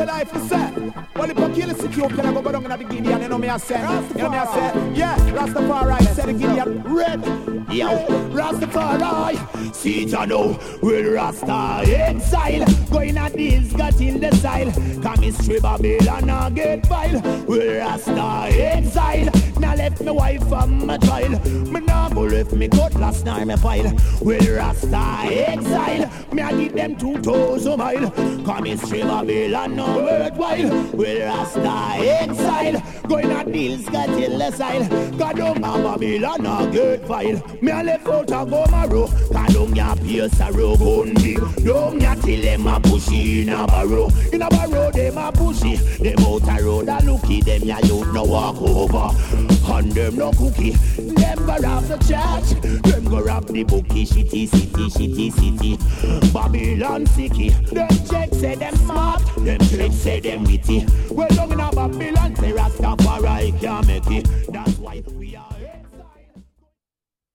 tell I for say. Well, if I kill a city, can I go down in the Gideon? You know me I say. You know me I say. Yeah, Rastafari said the Gideon red. Yo, Rastafari. See ya now, will Rasta exile. Going at this, got in the style. Chemistry Babylon and get file. Will Rasta exile. Now left me wife and my child. Me now go left me cutlass now me file. Will Rasta exile. Me I give them 2,000 mile. Chemistry Babylon no worthwhile. Will Rasta exile. Going at deals got in the style. God don't have Babylon and get file. Me a left out a go marrow. God don't ya pierce a road gun big. Don't ya till them a pushy in a barrow. In a barrow them a pushy. Them out a road a looky. Them ya youth no walk over. And them no cookie. Them go rob the church. Them go rob the bookie. Shitty city. Babylon sicky. Them checks say them smart. Them checks say them witty. Well down in a Babylon say Rastafari can't make it. That's why we are